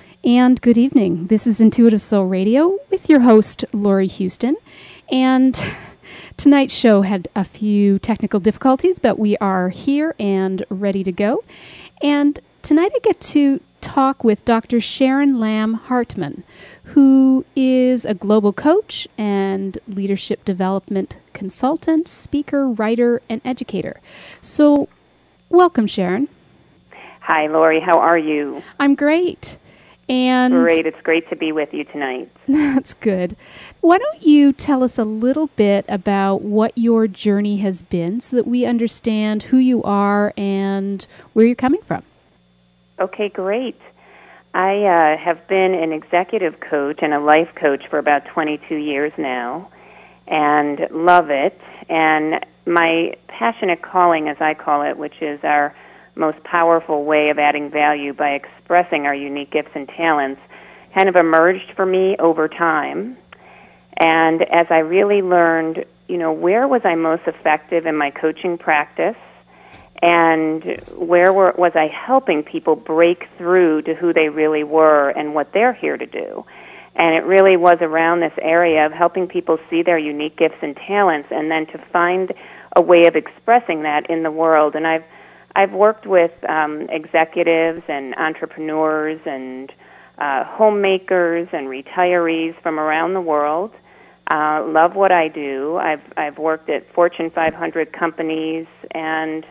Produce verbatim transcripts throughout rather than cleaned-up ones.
And good evening. This is Intuitive Soul Radio with your host, Lori Houston. And tonight's show had a few technical difficulties, but we are here and ready to go. And tonight I get to talk with Doctor Sharon Lamb Hartman, who is a global coach and leadership development consultant, speaker, writer, and educator. So, welcome, Sharon. Hi, Lori. How are you? I'm great. And great. It's great to be with you tonight. That's good. Why don't you tell us a little bit about what your journey has been so that we understand who you are and where you're coming from? Okay, great. I uh, have been an executive coach and a life coach for about twenty-two years now and love it. And my passionate calling, as I call it, which is our most powerful way of adding value by expressing our unique gifts and talents, kind of emerged for me over time. And as I really learned, you know, where was I most effective in my coaching practice, and where were, was I helping people break through to who they really were and what they're here to do. And it really was around this area of helping people see their unique gifts and talents and then to find a way of expressing that in the world. And I've I've worked with um, executives and entrepreneurs and uh, homemakers and retirees from around the world. Uh, love what I do. I've I've worked at Fortune five hundred companies and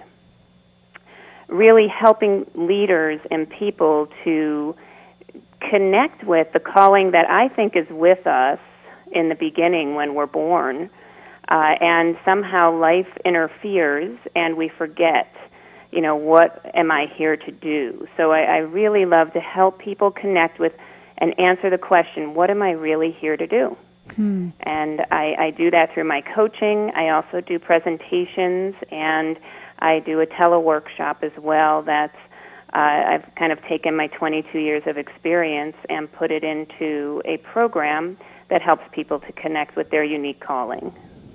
really helping leaders and people to connect with the calling that I think is with us in the beginning when we're born, uh, and somehow life interferes and we forget, you know, what am I here to do? So I, I really love to help people connect with and answer the question, what am I really here to do? Hmm. And I, I do that through my coaching. I also do presentations, and I do a teleworkshop as well. That's uh, I've kind of taken my twenty-two years of experience and put it into a program that helps people to connect with their unique calling.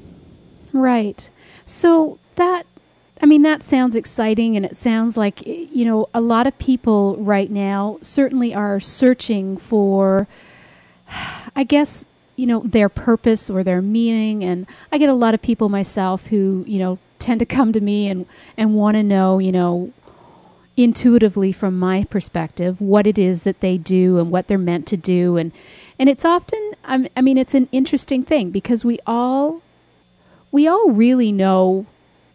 Right. So that I mean, that sounds exciting, and it sounds like, you know, a lot of people right now certainly are searching for, I guess, you know, their purpose or their meaning. And I get a lot of people myself who, you know, tend to come to me and, and want to know, you know, intuitively from my perspective, what it is that they do and what they're meant to do. And, and it's often, I mean, it's an interesting thing because we all, we all really know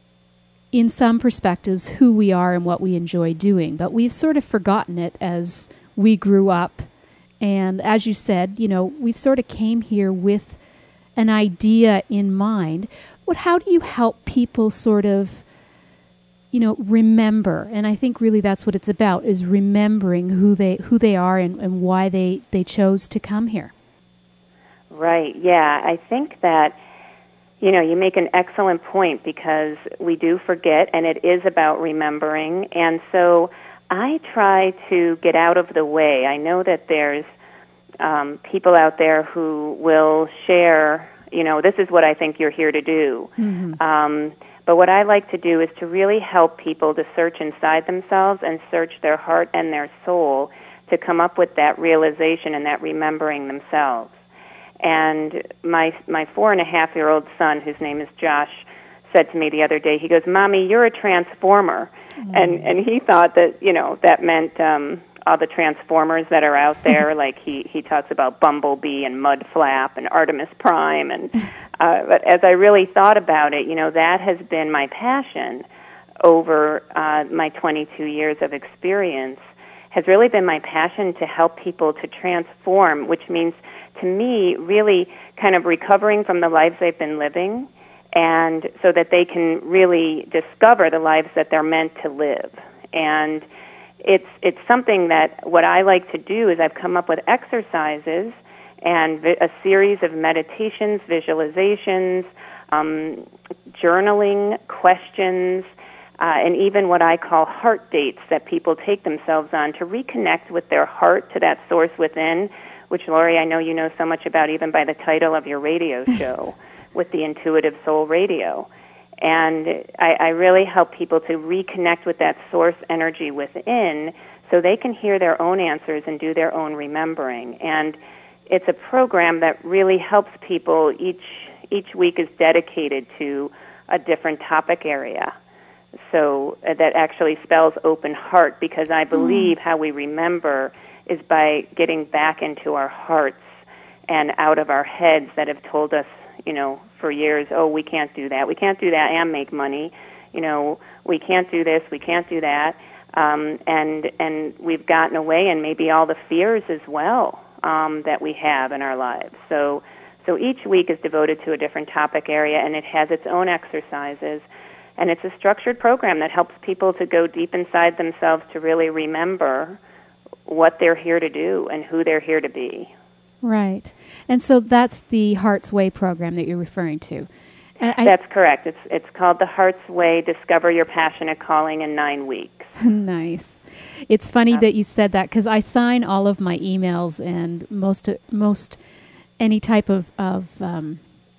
in some perspectives who we are and what we enjoy doing, but we've sort of forgotten it as we grew up. And as you said, you know, we've sort of came here with an idea in mind. But how do you help people sort of, you know, remember? And I think really that's what it's about, is remembering who they who they are and, and why they, they chose to come here. Right, yeah. I think that you know, you make an excellent point because we do forget, and it is about remembering. And so I try to get out of the way. I know that there's um, people out there who will share, you know, this is what I think you're here to do. Mm-hmm. Um, but what I like to do is to really help people to search inside themselves and search their heart and their soul to come up with that realization and that remembering themselves. And my my four and a half year old son, whose name is Josh, said to me the other day, he goes, "Mommy, you're a transformer," mm-hmm. and and he thought that you know that meant um, all the transformers that are out there. Like he he talks about Bumblebee and Mudflap and Artemis Prime, and uh, but as I really thought about it, you know that has been my passion over uh, my twenty-two years of experience. Has really been my passion to help people to transform, which means, to me, really kind of recovering from the lives they've been living, and so that they can really discover the lives that they're meant to live. And it's it's something that what I like to do is I've come up with exercises and vi- a series of meditations, visualizations, um, journaling, questions, Uh, and even what I call heart dates that people take themselves on to reconnect with their heart to that source within, which, Lori, I know you know so much about even by the title of your radio show, with the Intuitive Soul Radio. And I, I really help people to reconnect with that source energy within so they can hear their own answers and do their own remembering. And it's a program that really helps people. Each each week is dedicated to a different topic area. So uh, that actually spells open heart, because I believe mm. how we remember is by getting back into our hearts and out of our heads that have told us, you know, for years, oh, we can't do that, we can't do that and make money, you know, we can't do this, we can't do that, um, and and we've gotten away, and maybe all the fears as well um, that we have in our lives. So, so each week is devoted to a different topic area, and it has its own exercises. And it's a structured program that helps people to go deep inside themselves to really remember what they're here to do and who they're here to be. Right. And so that's the Heart's Way program that you're referring to. I, that's correct. It's it's called the Heart's Way, Discover Your Passionate Calling in Nine Weeks. Nice. It's funny uh, that you said that, because I sign all of my emails and most, most any type of, of um,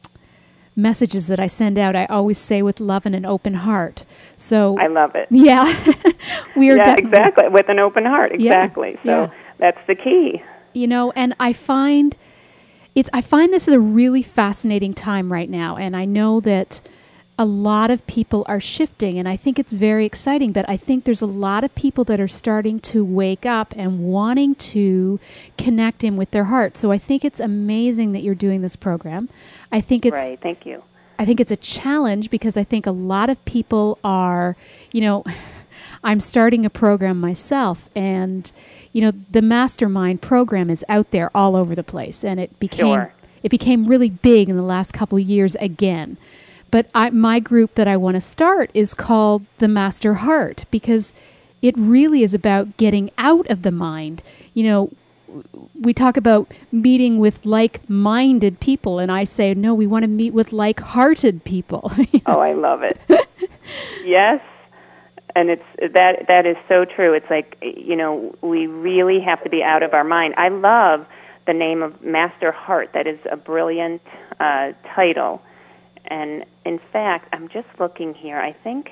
messages that I send out, I always say with love and an open heart. So I love it. Yeah. we are yeah, exactly. With an open heart, exactly. Yeah, so yeah. That's the key. You know, and I find it's I find this is a really fascinating time right now, and I know that a lot of people are shifting, and I think it's very exciting, but I think there's a lot of people that are starting to wake up and wanting to connect in with their heart. So I think it's amazing that you're doing this program. I think it's Right, thank you. I think it's a challenge, because I think a lot of people are, you know, I'm starting a program myself, and you know, the Mastermind program is out there all over the place, and it became sure. it became really big in the last couple of years again. But I, my group that I want to start is called the Master Heart, because it really is about getting out of the mind. You know, we talk about meeting with like-minded people, and I say, no, we want to meet with like-hearted people. Oh, I love it. Yes, and it's that that is so true. It's like, you know, we really have to be out of our mind. I love the name of Master Heart. That is a brilliant uh, title. And in fact, I'm just looking here. I think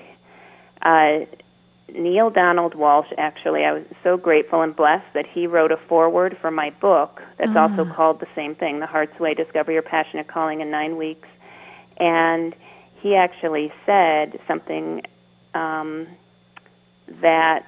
uh, Neil Donald Walsh, actually, I was so grateful and blessed that he wrote a foreword for my book that's uh. also called the same thing, The Heart's Way, Discover Your Passionate Calling in Nine Weeks. And he actually said something um, that,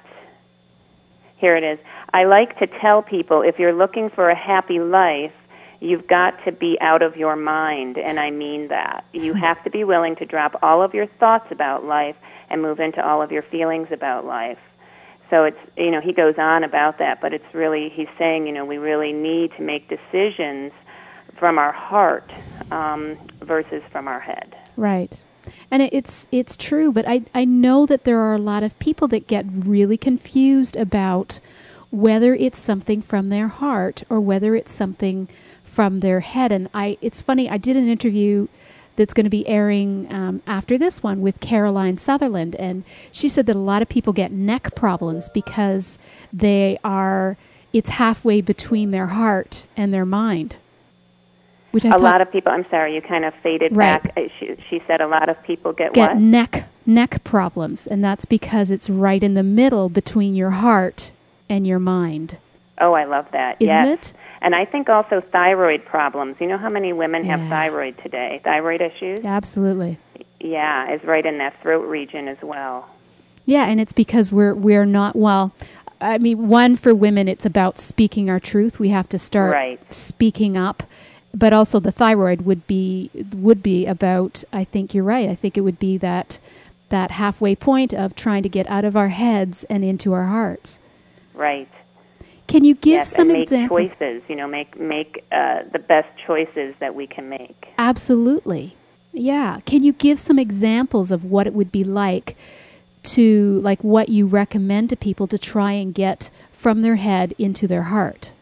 here it is, I like to tell people, if you're looking for a happy life, you've got to be out of your mind, and I mean that. You have to be willing to drop all of your thoughts about life and move into all of your feelings about life. So it's, you know, he goes on about that, but it's really, he's saying, you know, we really need to make decisions from our heart um, versus from our head. Right. And it's it's true, but I, I know that there are a lot of people that get really confused about whether it's something from their heart or whether it's something from their head. And I, it's funny, I did an interview that's going to be airing um, after this one with Caroline Sutherland, and she said that a lot of people get neck problems because they are, it's halfway between their heart and their mind. Which I a thought, lot of people, I'm sorry, you kind of faded right. back. She, she said a lot of people get, get what? neck neck problems, and that's because it's right in the middle between your heart and your mind. Oh, I love that. Isn't yes. it? And I think also thyroid problems. You know how many women yeah. have thyroid today? Thyroid issues? Absolutely. Yeah, is right in that throat region as well. Yeah, and it's because we're we're not, well, I mean, one, for women, it's about speaking our truth. We have to start right. speaking up. But also the thyroid would be would be about, I think you're right, I think it would be that that halfway point of trying to get out of our heads and into our hearts. Right. Can you give yes, some and make examples? choices, you know, make make uh, the best choices that we can make. Absolutely. Yeah. Can you give some examples of what it would be like to, like what you recommend to people to try and get from their head into their heart?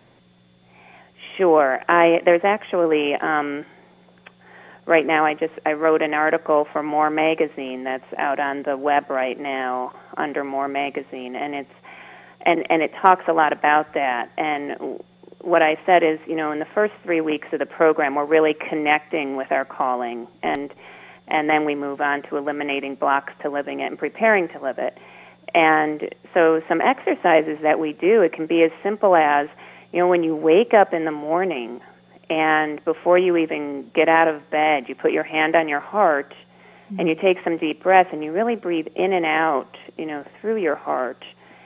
Sure. I there's actually um, right now I just I wrote an article for More Magazine that's out on the web right now under More Magazine, and it's and and it talks a lot about that. And what I said is, you know, in the first three weeks of the program, we're really connecting with our calling, and and then we move on to eliminating blocks to living it and preparing to live it. And so some exercises that we do, it can be as simple as, you know, when you wake up in the morning and before you even get out of bed, you put your hand on your heart and you take some deep breaths and you really breathe in and out, you know, through your heart.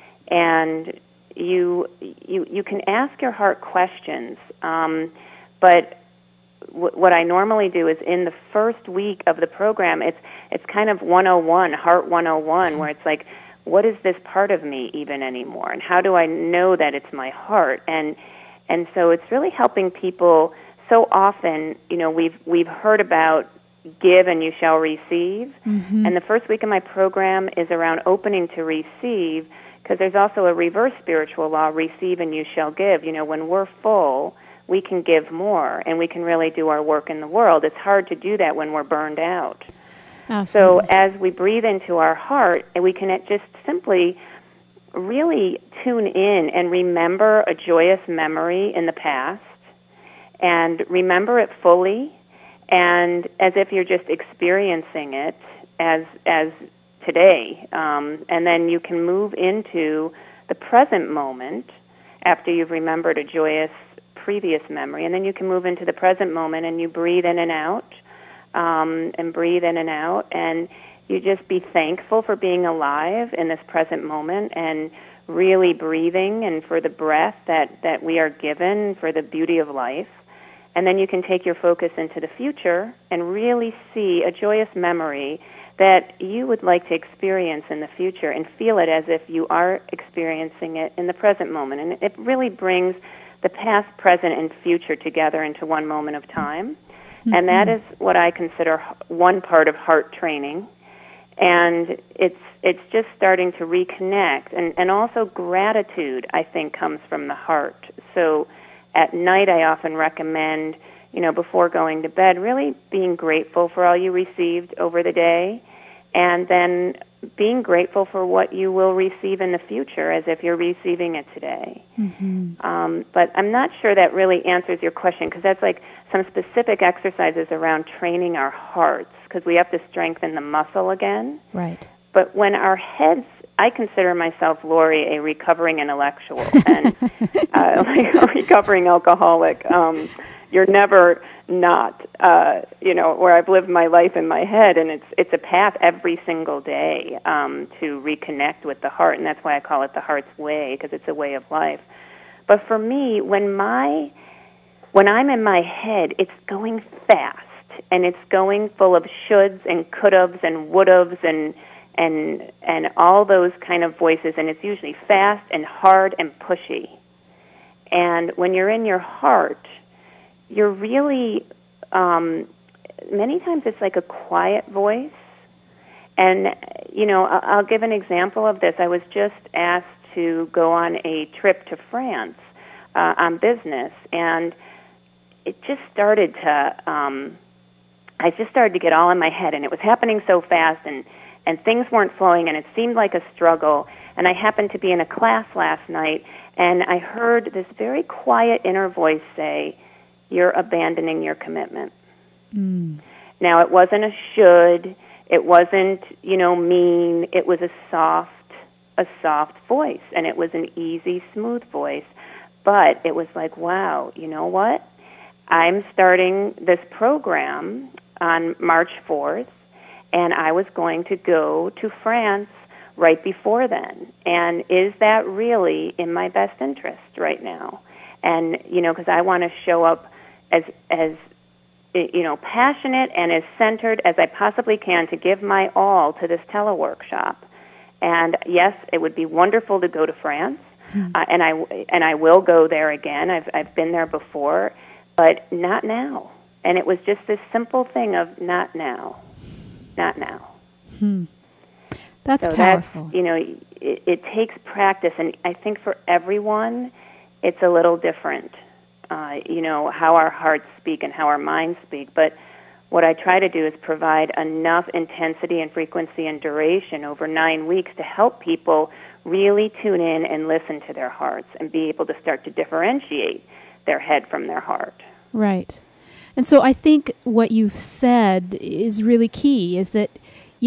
And you you you can ask your heart questions. Um, but w- what I normally do is in the first week of the program, it's it's kind of one oh one, Heart one oh one, where it's like, what is this part of me even anymore? And how do I know that it's my heart? And and so it's really helping people. So often, you know, we've we've heard about give and you shall receive. Mm-hmm. And the first week of my program is around opening to receive, because there's also a reverse spiritual law, receive and you shall give. You know, when we're full, we can give more and we can really do our work in the world. It's hard to do that when we're burned out. Absolutely. So as we breathe into our heart, we can just simply really tune in and remember a joyous memory in the past and remember it fully, and as if you're just experiencing it as as today. Um, and then you can move into the present moment after you've remembered a joyous previous memory, and then you can move into the present moment and you breathe in and out, um, and breathe in and out, and you just be thankful for being alive in this present moment and really breathing, and for the breath that, that we are given, for the beauty of life. And then you can take your focus into the future and really see a joyous memory that you would like to experience in the future and feel it as if you are experiencing it in the present moment. And it really brings the past, present, and future together into one moment of time. Mm-hmm. And that is what I consider one part of heart training. And it's it's just starting to reconnect. And, and also gratitude, I think, comes from the heart. So at night, I often recommend, you know, before going to bed, really being grateful for all you received over the day, and then being grateful for what you will receive in the future as if you're receiving it today. Mm-hmm. Um, but I'm not sure that really answers your question, because that's like some specific exercises around training our hearts, because we have to strengthen the muscle again. Right. But when our heads, I consider myself, Lori, a recovering intellectual and uh, like a recovering alcoholic. Um, you're never not, uh, you know, where I've lived my life in my head, and it's it's a path every single day um, to reconnect with the heart, and that's why I call it the heart's way, because it's a way of life. But for me, when my when I'm in my head, it's going fast, and it's going full of shoulds and could-haves and would-haves and and and all those kind of voices, and it's usually fast and hard and pushy. And when you're in your heart, you're really, um, many times it's like a quiet voice. And, you know, I'll, I'll give an example of this. I was just asked to go on a trip to France uh, on business, and it just started to, um, I just started to get all in my head, and it was happening so fast, and and things weren't flowing, and it seemed like a struggle. And I happened to be in a class last night, and I heard this very quiet inner voice say, "You're abandoning your commitment." Mm. Now, it wasn't a should, it wasn't, you know, mean, it was a soft, a soft voice, and it was an easy, smooth voice. But it was like, wow, you know what? I'm starting this program on March fourth, and I was going to go to France right before then. And is that really in my best interest right now? And, you know, because I want to show up as, as, you know, passionate and as centered as I possibly can to give my all to this teleworkshop. And yes, it would be wonderful to go to France, mm-hmm. uh, and I and I will go there again. I've I've been there before, but not now. And it was just this simple thing of not now. Not now. Hmm. That's so powerful. That's, you know, it, it takes practice, and I think for everyone, it's a little different. Uh, you know, how our hearts speak and how our minds speak. But what I try to do is provide enough intensity and frequency and duration over nine weeks to help people really tune in and listen to their hearts and be able to start to differentiate their head from their heart. Right. And so I think what you've said is really key, is that, you know,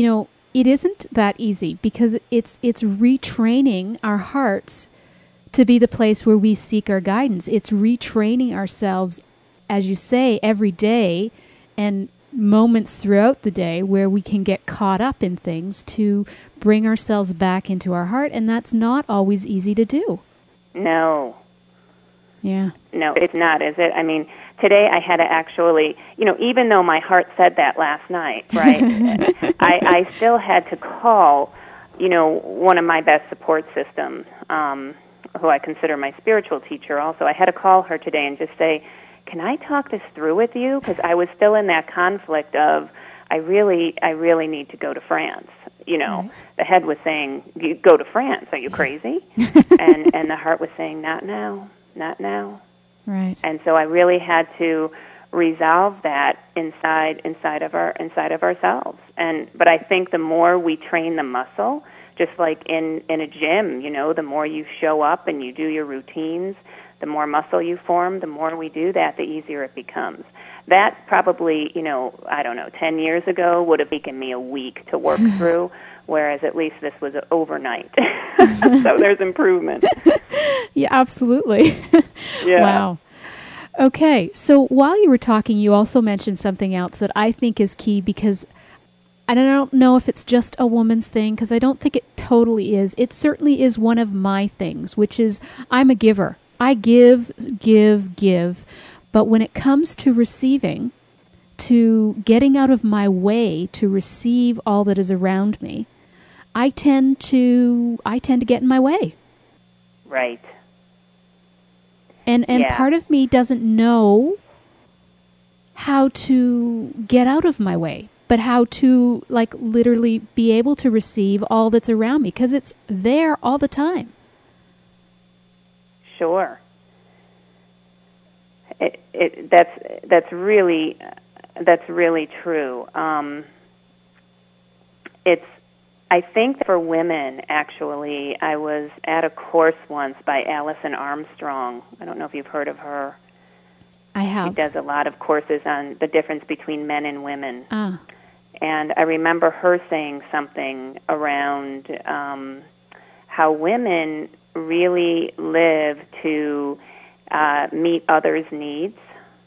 it isn't that easy because it's it's retraining our hearts to be the place where we seek our guidance. It's retraining ourselves, as you say, every day and moments throughout the day where we can get caught up in things to bring ourselves back into our heart, and that's not always easy to do. No. Yeah. No, it's not, is it? I mean, today I had to actually, you know, even though my heart said that last night, right, I, I still had to call, you know, one of my best support systems, um, who I consider my spiritual teacher also. I had to call her today and just say, can I talk this through with you? Because I was still in that conflict of, I really, I really need to go to France. You know, right. The head was saying, you go to France, are you crazy? and and the heart was saying, not now, not now. Right. And so I really had to resolve that inside inside of our inside of ourselves. And but I think the more we train the muscle, just like in, in a gym, you know, the more you show up and you do your routines, the more muscle you form, the more we do that, the easier it becomes. That probably, you know, I don't know, ten years ago would have taken me a week to work through, whereas at least this was overnight. So there's improvement. Yeah, absolutely. Yeah. Wow. Okay, so while you were talking, you also mentioned something else that I think is key because and I don't know if it's just a woman's thing, because I don't think it totally is. It certainly is one of my things, which is I'm a giver. I give, give, give. But when it comes to receiving, to getting out of my way to receive all that is around me, I tend to I tend to get in my way. Right. And and yeah. part of me doesn't know how to get out of my way, but how to, like, literally be able to receive all that's around me, because it's there all the time. Sure. It, it, that's that's really that's really true. Um, it's I think for women, actually, I was at a course once by Alison Armstrong. I don't know if you've heard of her. I have. She does a lot of courses on the difference between men and women. Ah. And I remember her saying something around um, how women really live to uh, meet others' needs.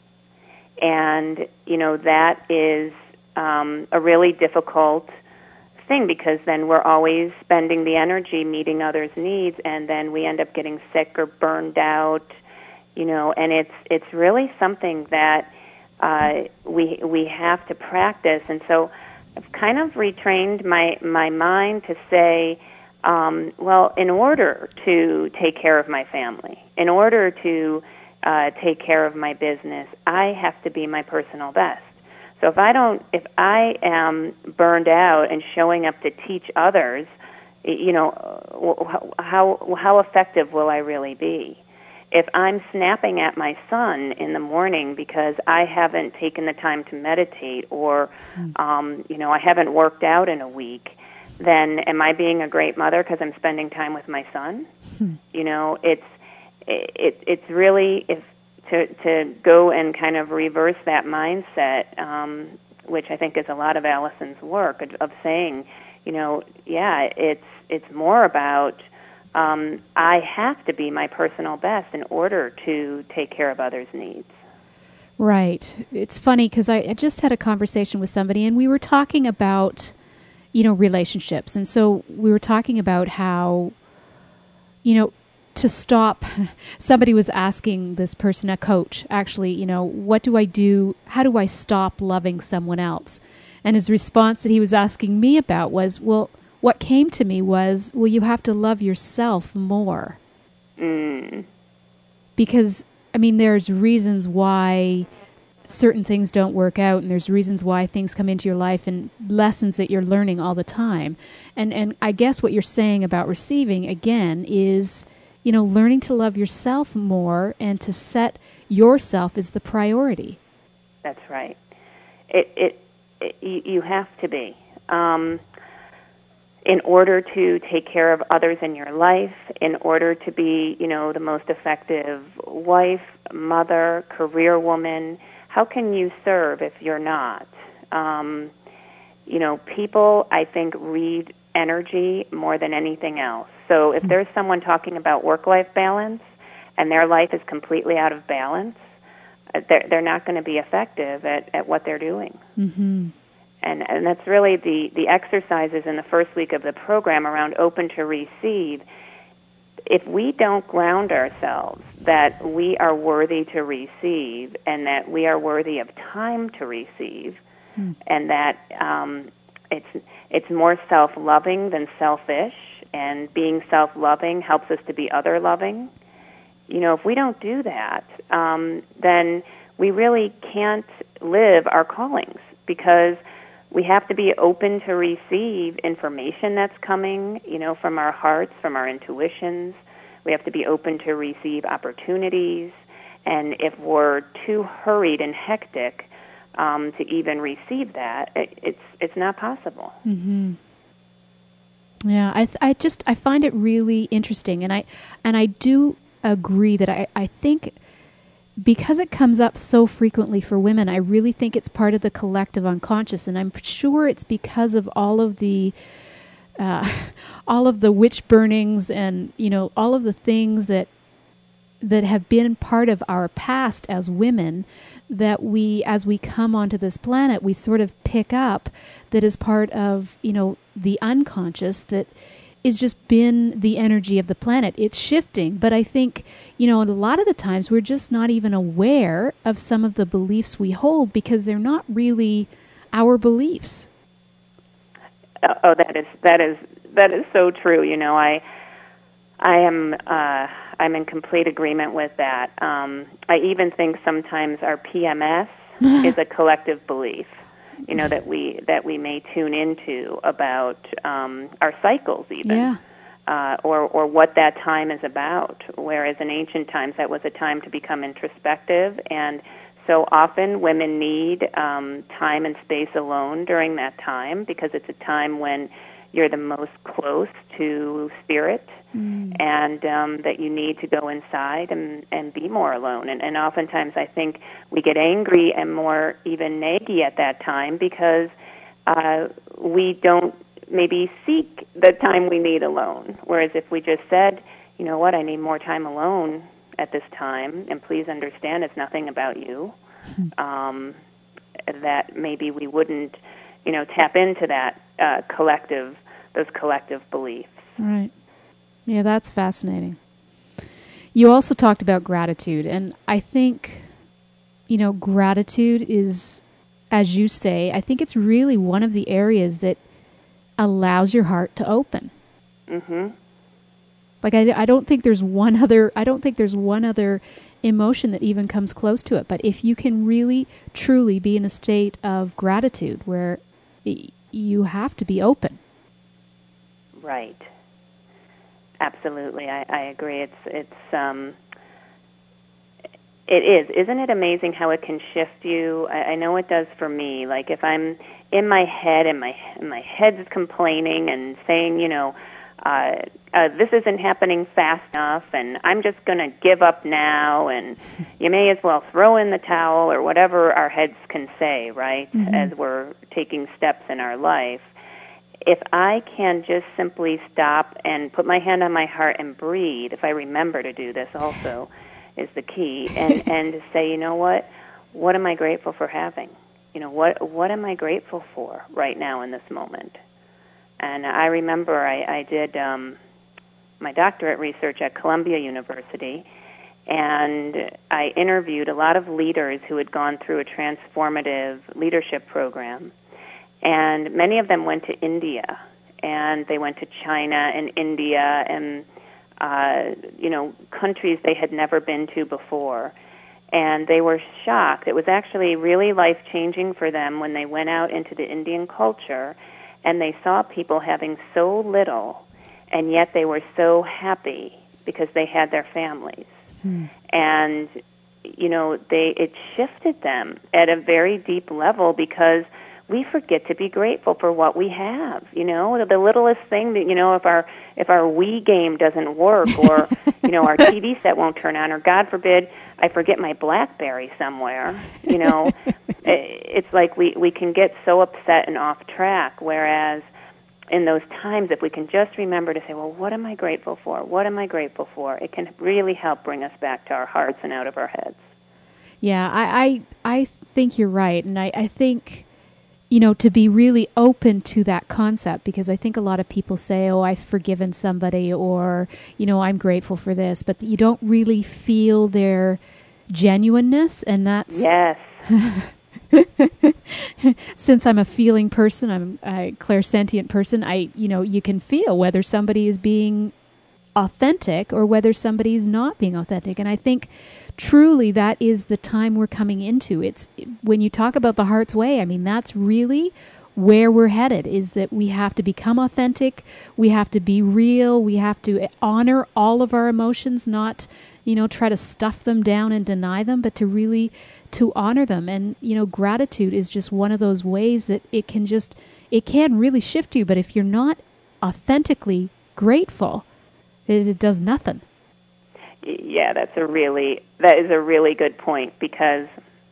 And, you know, that is um, a really difficult thing, because then we're always spending the energy meeting others' needs, and then we end up getting sick or burned out, you know, and it's it's really something that uh, we we have to practice. And so I've kind of retrained my, my mind to say, um, well, in order to take care of my family, in order to uh, take care of my business, I have to be my personal best. So if I don't, if I am burned out and showing up to teach others, you know, how how effective will I really be? If I'm snapping at my son in the morning because I haven't taken the time to meditate, or, um, you know, I haven't worked out in a week, then am I being a great mother because I'm spending time with my son? Hmm. You know, it's it it's really if. To, to go and kind of reverse that mindset, um, which I think is a lot of Alison's work, of, of saying, you know, yeah, it's it's more about um, I have to be my personal best in order to take care of others' needs. Right. It's funny because I, I just had a conversation with somebody, and we were talking about, you know, relationships. And so we were talking about how, you know, to stop, somebody was asking this person, a coach, actually, you know, what do I do? How do I stop loving someone else? And his response that he was asking me about was, well, what came to me was, well, you have to love yourself more. Mm. Because, I mean, there's reasons why certain things don't work out, and there's reasons why things come into your life and lessons that you're learning all the time. And and I guess what you're saying about receiving, again, is, you know, learning to love yourself more and to set yourself as the priority. That's right. It, it, it you, you have to be. Um, in order to take care of others in your life, in order to be, you know, the most effective wife, mother, career woman, how can you serve if you're not? Um, you know, people, I think, read energy more than anything else. So if there's someone talking about work-life balance and their life is completely out of balance, they're, they're not going to be effective at, at what they're doing. Mm-hmm. And, and that's really the, the exercises in the first week of the program around open to receive. If we don't ground ourselves that we are worthy to receive and that we are worthy of time to receive, mm. and that um, it's it's more self-loving than selfish, and being self-loving helps us to be other-loving. You know, if we don't do that, um, then we really can't live our callings, because we have to be open to receive information that's coming, you know, from our hearts, from our intuitions. We have to be open to receive opportunities. And if we're too hurried and hectic um, to even receive that, it, it's it's not possible. Mm-hmm. Yeah, I th- I just I find it really interesting, and I and I do agree that I, I think, because it comes up so frequently for women, I really think it's part of the collective unconscious, and I'm sure it's because of all of the uh, all of the witch burnings and, you know, all of the things that that have been part of our past as women, that we, as we come onto this planet, we sort of pick up that is part of, you know, the unconscious that is just been the energy of the planet. It's shifting, but I think, you know, a lot of the times we're just not even aware of some of the beliefs we hold because they're not really our beliefs. Oh, that is that is that is so true. You know, I I am uh, I'm in complete agreement with that. Um, I even think sometimes our P M S is a collective belief, you know, that we that we may tune into about um, our cycles, even, yeah. uh, or or what that time is about. Whereas in ancient times, that was a time to become introspective, and so often women need um, time and space alone during that time, because it's a time when you're the most close to spirit, mm. and um, that you need to go inside and, and be more alone. And, and oftentimes I think we get angry and more even naggy at that time because uh, we don't maybe seek the time we need alone. Whereas if we just said, you know what, I need more time alone at this time, and please understand it's nothing about you, um, that maybe we wouldn't, you know, tap into that uh, collective, those collective beliefs. Right. Yeah, that's fascinating. You also talked about gratitude, and I think, you know, gratitude is, as you say, I think it's really one of the areas that allows your heart to open. Mm-hmm. Like, I, I don't think there's one other, I don't think there's one other emotion that even comes close to it. But if you can really, truly be in a state of gratitude where y- you have to be open. Right. Absolutely. I, I agree. It's, it's, um, it is. Isn't it amazing how it can shift you? I, I know it does for me. Like if I'm in my head and my, and my head's complaining and saying, you know, Uh, uh, this isn't happening fast enough, and I'm just going to give up now, and you may as well throw in the towel, or whatever our heads can say, right, mm-hmm. as we're taking steps in our life. If I can just simply stop and put my hand on my heart and breathe, if I remember to do this also is the key, and, and to say, you know what, what am I grateful for having? You know, what what am I grateful for right now in this moment? And I remember I, I did um, my doctorate research at Columbia University, and I interviewed a lot of leaders who had gone through a transformative leadership program. And many of them went to India, and they went to China and India and, uh, you know, countries they had never been to before. And they were shocked. It was actually really life-changing for them when they went out into the Indian culture and they saw people having so little, and yet they were so happy because they had their families. Hmm. And, you know, they it shifted them at a very deep level, because we forget to be grateful for what we have. You know, the littlest thing that, you know, if our if our Wii game doesn't work, or you know, our T V set won't turn on, or God forbid, I forget my BlackBerry somewhere. You know, it's like we we can get so upset and off track. Whereas in those times, if we can just remember to say, well, what am I grateful for? What am I grateful for? It can really help bring us back to our hearts and out of our heads. Yeah, I I, I think you're right, and I, I think, you know, to be really open to that concept, because I think a lot of people say, oh, I've forgiven somebody, or, you know, I'm grateful for this, but you don't really feel their genuineness, and that's... Yes. Since I'm a feeling person, I'm a clairsentient person, I, you know, you can feel whether somebody is being authentic or whether somebody is not being authentic. And I think truly that is the time we're coming into. It's when you talk about the heart's way, I mean, that's really where we're headed, is that we have to become authentic. We have to be real. We have to honor all of our emotions, not, you know, try to stuff them down and deny them, but to really to honor them. And, you know, gratitude is just one of those ways that it can just, it can really shift you. But if you're not authentically grateful, it, it does nothing. Yeah, that's a really, that is a really good point, because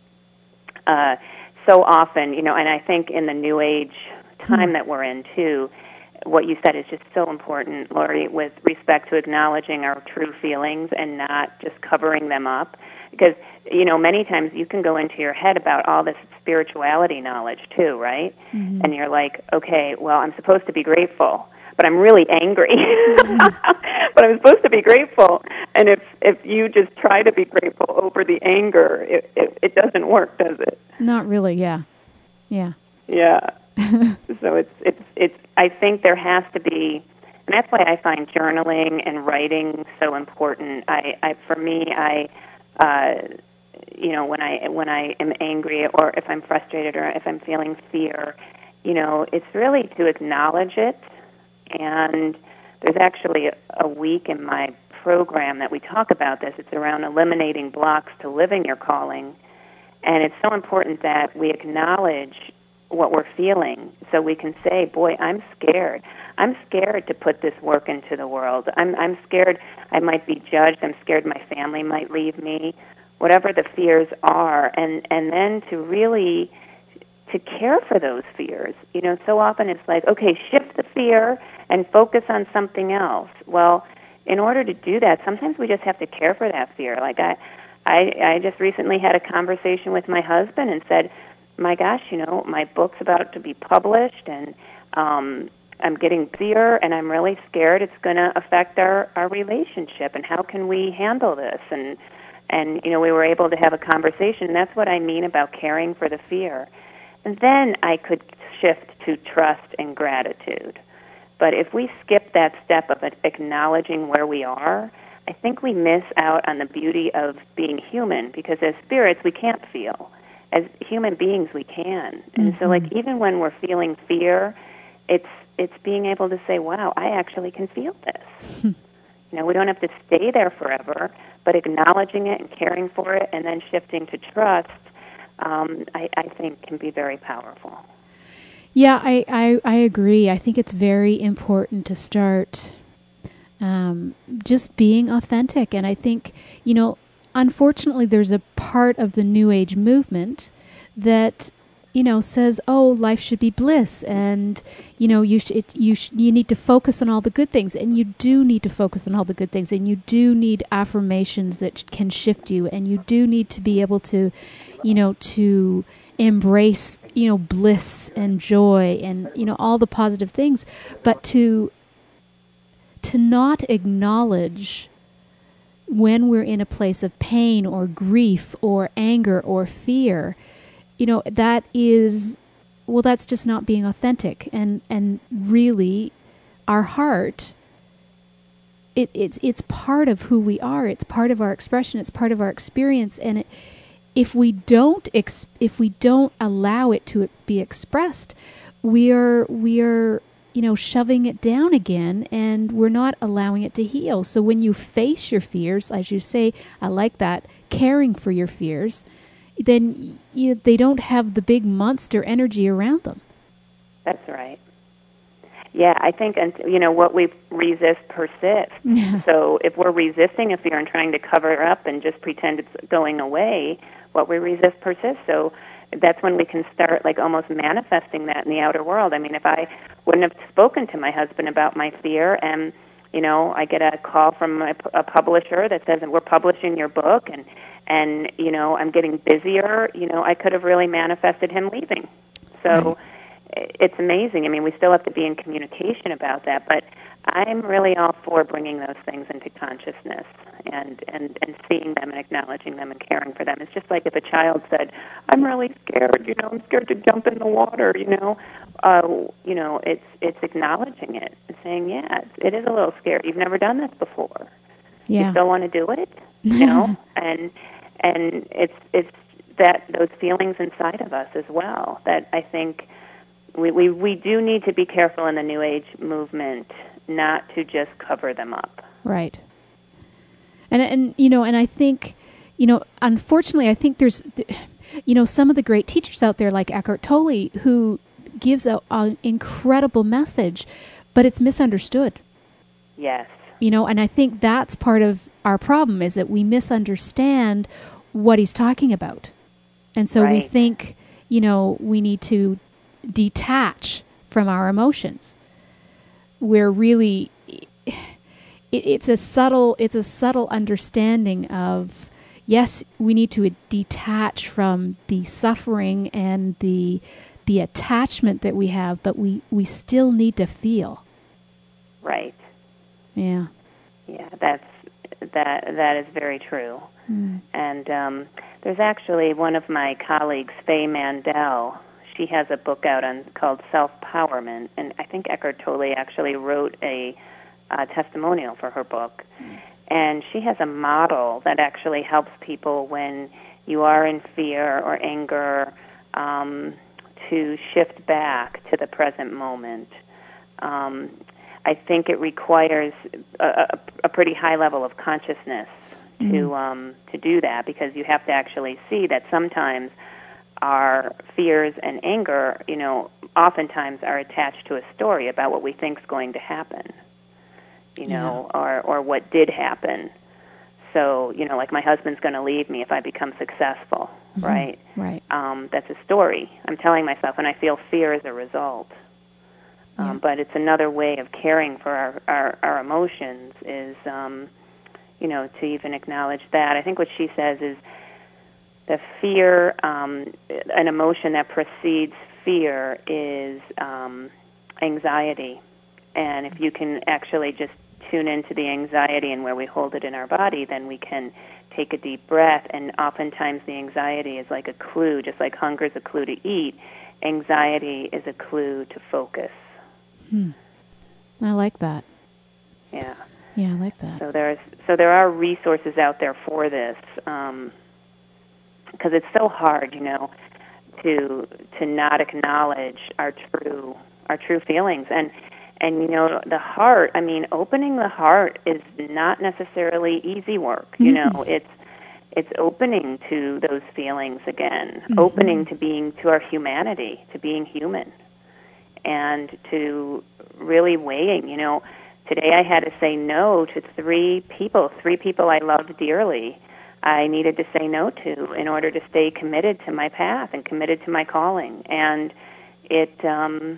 uh, so often, you know, and I think in the New Age time hmm. that we're in too, what you said is just so important, Lori, with respect to acknowledging our true feelings and not just covering them up. Because, you know, many times you can go into your head about all this spirituality knowledge too, right? Mm-hmm. And you're like, okay, well, I'm supposed to be grateful, but I'm really angry. Mm-hmm. But I'm supposed to be grateful. And if if you just try to be grateful over the anger, it, it, it doesn't work, does it? Not really, yeah. Yeah. Yeah. So it's, it's, it's, I think there has to be, and that's why I find journaling and writing so important. I, I for me, I... Uh, you know, when I when I am angry, or if I'm frustrated, or if I'm feeling fear, you know, it's really to acknowledge it. And there's actually a, a week in my program that we talk about this. It's around eliminating blocks to living your calling. And it's so important that we acknowledge what we're feeling, so we can say, boy, I'm scared. I'm scared to put this work into the world. I'm I'm scared I might be judged. I'm scared my family might leave me. Whatever the fears are, and, and then to really to care for those fears. You know, so often it's like, okay, shift the fear and focus on something else. Well, in order to do that, sometimes we just have to care for that fear. Like I, I, I just recently had a conversation with my husband and said, my gosh, you know, my book's about to be published, and um, I'm getting busier, and I'm really scared it's going to affect our, our relationship, and how can we handle this? And, and, you know, we were able to have a conversation, and that's what I mean about caring for the fear. And then I could shift to trust and gratitude. But if we skip that step of acknowledging where we are, I think we miss out on the beauty of being human, because as spirits, we can't feel. As human beings, we can. And mm-hmm. so, like, even when we're feeling fear, it's it's being able to say, wow, I actually can feel this. You know, we don't have to stay there forever, but acknowledging it and caring for it and then shifting to trust, um, I, I think can be very powerful. Yeah, I, I, I agree. I think it's very important to start um, just being authentic. And I think, you know, unfortunately, there's a part of the New Age movement that, you know, says, oh, life should be bliss, and, you know, you sh- it, you sh- you need to focus on all the good things, and you do need to focus on all the good things, and you do need affirmations that sh- can shift you, and you do need to be able to, you know, to embrace, you know, bliss and joy and, you know, all the positive things, but to to not acknowledge when we're in a place of pain or grief or anger or fear, you know, that is, well, that's just not being authentic. And, and really, our heart, it, it's, it's part of who we are. It's part of our expression. It's part of our experience. And it, if we don't, ex- if we don't allow it to be expressed, we are, we are, you know, shoving it down again, and we're not allowing it to heal. So when you face your fears, as you say, I like that, caring for your fears, then you, they don't have the big monster energy around them. That's right. Yeah, I think, and you know, what we resist persists. Yeah. So if we're resisting a fear and trying to cover it up and just pretend it's going away, what we resist persists. So that's when we can start, like, almost manifesting that in the outer world. I mean, if I wouldn't have spoken to my husband about my fear, and you know, I get a call from my, a publisher that says we're publishing your book, and and you know, I'm getting busier. You know, I could have really manifested him leaving. So. Right. It's amazing. I mean, we still have to be in communication about that, but I'm really all for bringing those things into consciousness and, and, and seeing them and acknowledging them and caring for them. It's just like if a child said, I'm really scared, you know, I'm scared to jump in the water, you know. Uh, you know, it's it's acknowledging it and saying, yeah, it is a little scary. You've never done this before. Yeah. You still want to do it, you know? and and it's it's that those feelings inside of us as well that I think We, we we do need to be careful in the New Age movement not to just cover them up. Right. And and you know, and I think, you know, unfortunately, I think there's, you know, some of the great teachers out there like Eckhart Tolle who gives a, an incredible message, but it's misunderstood. Yes. You know, and I think that's part of our problem is that we misunderstand what he's talking about. And so right. we think, you know, we need to detach from our emotions. We're really, it, it's a subtle, it's a subtle understanding of, yes, we need to detach from the suffering and the the attachment that we have, but we, we still need to feel. Right. Yeah. Yeah, that's that. That is very true. Mm. And um, there's actually one of my colleagues, Faye Mandel. She has a book out on called Self-Powerment, and I think Eckhart Tolle actually wrote a uh, testimonial for her book. Nice. And she has a model that actually helps people when you are in fear or anger um, to shift back to the present moment. Um, I think it requires a, a, a pretty high level of consciousness mm. to um, to do that, because you have to actually see that sometimes our fears and anger, you know, oftentimes are attached to a story about what we think is going to happen, you know, yeah. or, or what did happen. So, you know, like my husband's going to leave me if I become successful, mm-hmm. right? Right. Um, that's a story I'm telling myself, and I feel fear as a result. Um, yeah. But it's another way of caring for our, our, our emotions is, um, you know, to even acknowledge that. I think what she says is, the fear, um, an emotion that precedes fear is um, anxiety. And if you can actually just tune into the anxiety and where we hold it in our body, then we can take a deep breath. And oftentimes the anxiety is like a clue, just like hunger is a clue to eat. Anxiety is a clue to focus. Hmm. I like that. Yeah. Yeah, I like that. So there's so there are resources out there for this. Um, because it's so hard, you know, to to not acknowledge our true our true feelings, and and you know the heart. I mean, opening the heart is not necessarily easy work. You mm-hmm. know, it's it's opening to those feelings again, mm-hmm. opening to being to our humanity, to being human, and to really weighing. You know, today I had to say no to three people, three people I loved dearly. I needed to say no to in order to stay committed to my path and committed to my calling. And it, um,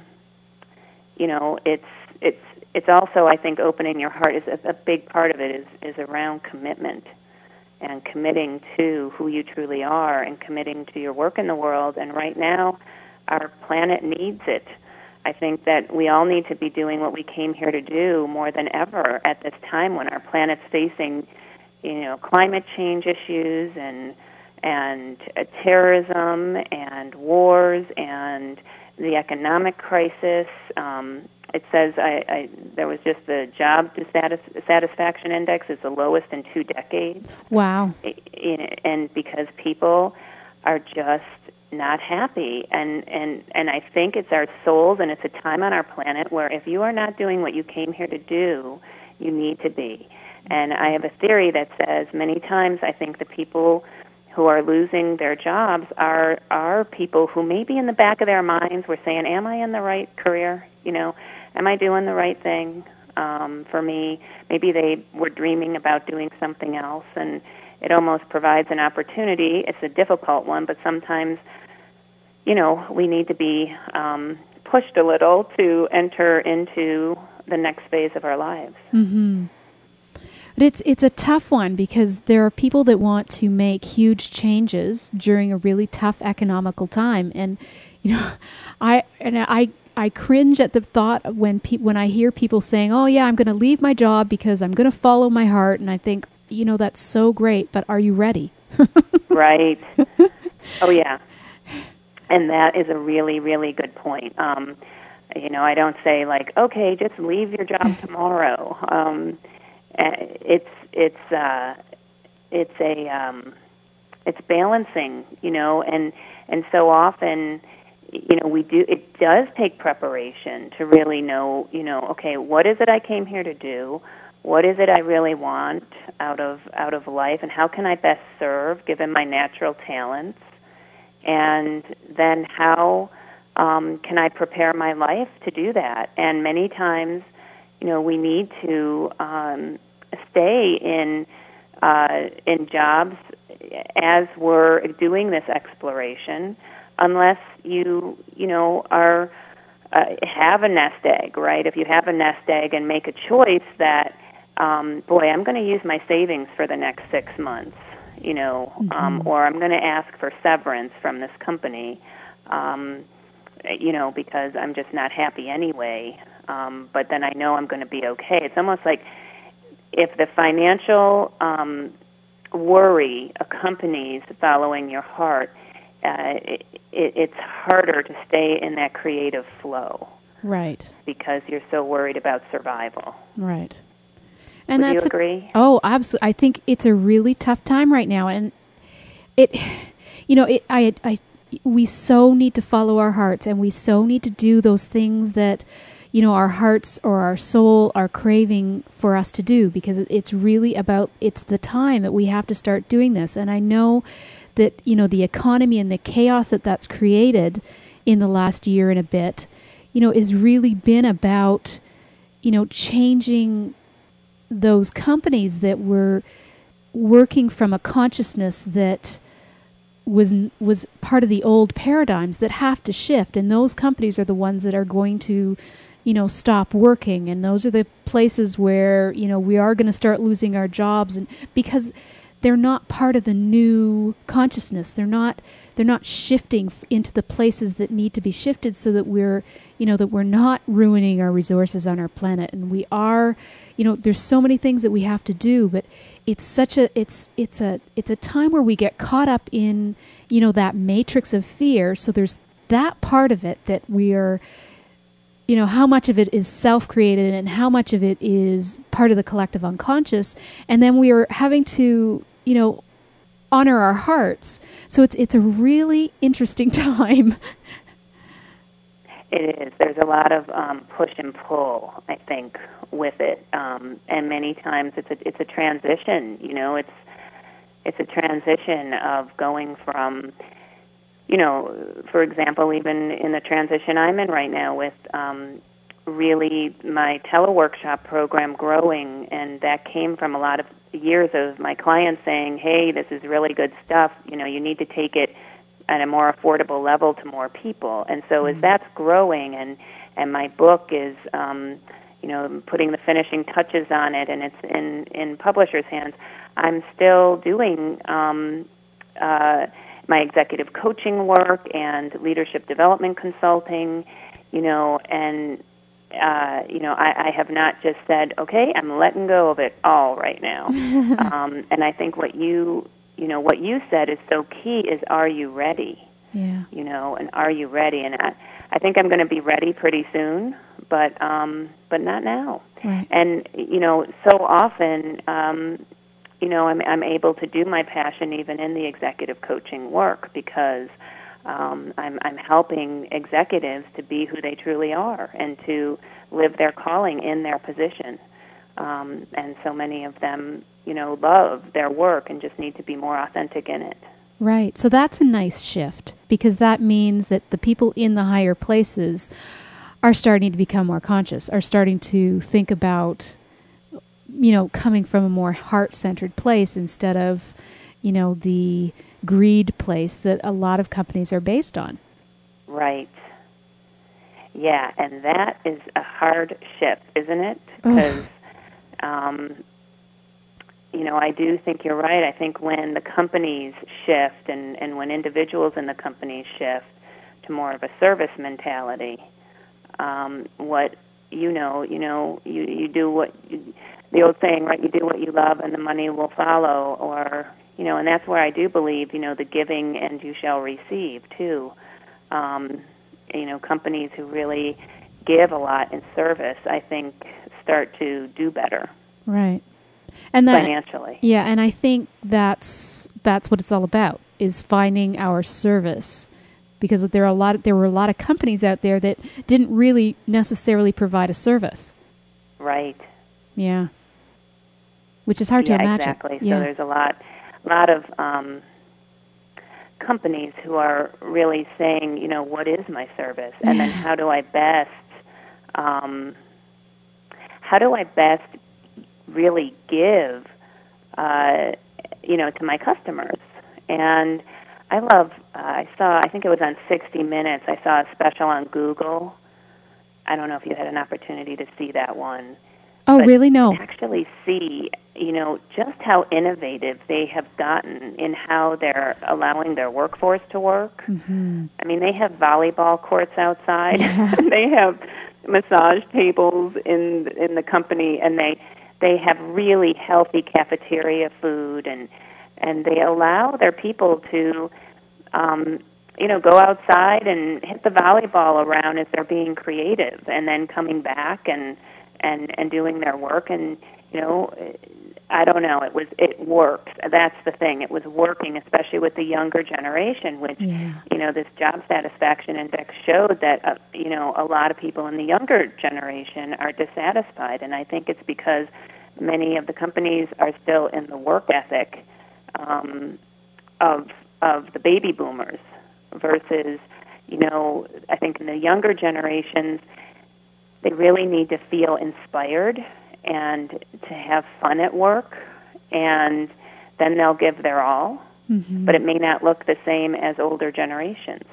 you know, it's it's it's also, I think, opening your heart is a, a big part of it is is around commitment and committing to who you truly are and committing to your work in the world. And right now, our planet needs it. I think that we all need to be doing what we came here to do more than ever at this time when our planet's facing, you know, climate change issues and and uh, terrorism and wars and the economic crisis. Um, it says I, I, there was just the job dissatis- satisfaction index is the lowest in two decades. Wow! It, and because people are just not happy, and, and and I think it's our souls, and it's a time on our planet where if you are not doing what you came here to do, you need to be. And I have a theory that says many times I think the people who are losing their jobs are are people who maybe in the back of their minds were saying, am I in the right career? You know, am I doing the right thing um, for me? Maybe they were dreaming about doing something else, and it almost provides an opportunity. It's a difficult one, but sometimes, you know, we need to be um, pushed a little to enter into the next phase of our lives. Mm-hmm. But it's it's a tough one because there are people that want to make huge changes during a really tough economical time, and you know, I and I I cringe at the thought when pe- when I hear people saying, "Oh yeah, I'm going to leave my job because I'm going to follow my heart," and I think, you know, that's so great, but are you ready? Right. Oh yeah, and that is a really really good point. Um, you know, I don't say like, okay, just leave your job tomorrow. Um, It's it's uh, it's a um, it's balancing, you know, and and so often, you know, we do. It does take preparation to really know, you know, okay, what is it I came here to do? What is it I really want out of out of life, and how can I best serve, given my natural talents? And then how um, can I prepare my life to do that? And many times, you know, we need to um, stay in uh, in jobs as we're doing this exploration, unless you you know are uh, have a nest egg, right? If you have a nest egg and make a choice that, um, boy, I'm going to use my savings for the next six months, you know, Mm-hmm. um, or I'm going to ask for severance from this company, um, you know, because I'm just not happy anyway. Um, but then I know I'm going to be okay. It's almost like if the financial um, worry accompanies following your heart, uh, it, it, it's harder to stay in that creative flow. Right. Because you're so worried about survival. Right. And Would that's you agree? A, oh, absolutely. I think it's a really tough time right now, and it, you know, it. I, I, we so need to follow our hearts, and we so need to do those things that, you know, our hearts or our soul are craving for us to do, because it's really about, it's the time that we have to start doing this. And I know that, you know, the economy and the chaos that that's created in the last year and a bit, you know, has really been about, you know, changing those companies that were working from a consciousness that was was part of the old paradigms that have to shift, and those companies are the ones that are going to, you know, stop working, and those are the places where, you know, we are going to start losing our jobs, and because they're not part of the new consciousness, they're not they're not shifting f- into the places that need to be shifted, so that we're, you know, that we're not ruining our resources on our planet. And we are, you know, there's so many things that we have to do, but it's such a it's it's a it's a time where we get caught up in, you know, that matrix of fear. So there's that part of it that we are, you know, how much of it is self-created and how much of it is part of the collective unconscious, and then we are having to, you know, honor our hearts. So it's it's a really interesting time. It is. There's a lot of um, push and pull, I think, with it, um, and many times it's a it's a transition. You know, it's it's a transition of going from, you know, for example, even in the transition I'm in right now with um, really my teleworkshop program growing, and that came from a lot of years of my clients saying, "Hey, this is really good stuff. You know, you need to take it at a more affordable level to more people." And so as that's growing, and and my book is, um, you know, putting the finishing touches on it, and it's in, in publishers' hands, I'm still doing um, uh, my executive coaching work and leadership development consulting, you know, and, uh, you know, I, I have not just said, okay, I'm letting go of it all right now. um, and I think what you You know, what you said is so key, is are you ready? Yeah. You know, and are you ready? And I, I think I'm going to be ready pretty soon, but um, but not now. Right. And, you know, so often, um, you know, I'm, I'm able to do my passion even in the executive coaching work, because um, I'm, I'm helping executives to be who they truly are and to live their calling in their position. Um, and so many of them, you know, love their work and just need to be more authentic in it. Right. So that's a nice shift, because that means that the people in the higher places are starting to become more conscious, are starting to think about, you know, coming from a more heart-centered place instead of, you know, the greed place that a lot of companies are based on. Right. Yeah, and that is a hard shift, isn't it? Because, um, you know, I do think you're right. I think when the companies shift and, and when individuals in the companies shift to more of a service mentality, um, what you know, you know, you, you do what, you, the old saying, right, you do what you love and the money will follow, or, you know, and that's where I do believe, you know, the giving and you shall receive, too. Um, you know, companies who really give a lot in service, I think, start to do better. Right. And that, financially. Yeah, and I think that's that's what it's all about, is finding our service, because there are a lot of, there were a lot of companies out there that didn't really necessarily provide a service. Right. Yeah. Which is hard yeah, to imagine. Exactly. Yeah. So there's a lot lot of um, companies who are really saying, you know, what is my service? And then how do I best um, how do I best really give, uh, you know, to my customers? And I love, uh, I saw, I think it was on sixty minutes, I saw a special on Google. I don't know if you had an opportunity to see that one. Oh, but really? No. Actually see, you know, just how innovative they have gotten in how they're allowing their workforce to work. Mm-hmm. I mean, they have volleyball courts outside. Yeah. They have massage tables in in the company, and they they have really healthy cafeteria food, and and they allow their people to, um, you know, go outside and hit the volleyball around as they're being creative, and then coming back and and and doing their work. And you know, I don't know, it was it worked. That's the thing. It was working, especially with the younger generation, which Yeah. you know, this job satisfaction index showed that uh, you know, a lot of people in the younger generation are dissatisfied, and I think it's because many of the companies are still in the work ethic um, of of the baby boomers versus, you know, I think in the younger generations, they really need to feel inspired and to have fun at work, and then they'll give their all. Mm-hmm. But it may not look the same as older generations.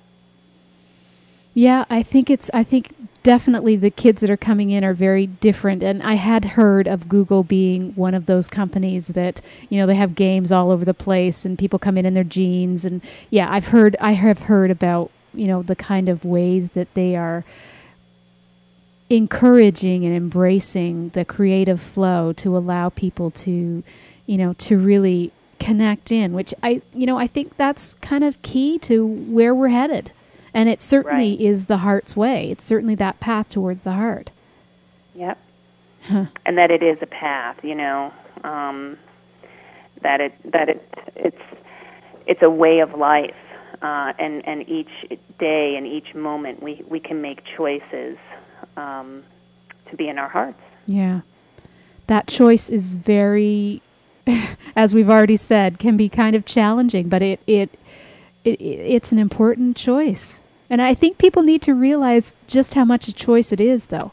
Yeah, I think it's, I think definitely the kids that are coming in are very different. And I had heard of Google being one of those companies that, you know, they have games all over the place and people come in in their jeans. And yeah, I've heard, I have heard about, you know, the kind of ways that they are encouraging and embracing the creative flow to allow people to, you know, to really connect in, which I, you know, I think that's kind of key to where we're headed. And it certainly Right. is the heart's way. It's certainly that path towards the heart. Yep. Huh. And that it is a path, you know, um, that it that it it's it's a way of life, uh, and and each day and each moment we we can make choices um, to be in our hearts. Yeah, that choice is very, as we've already said, can be kind of challenging, but it it, it it's an important choice. And I think people need to realize just how much a choice it is, though.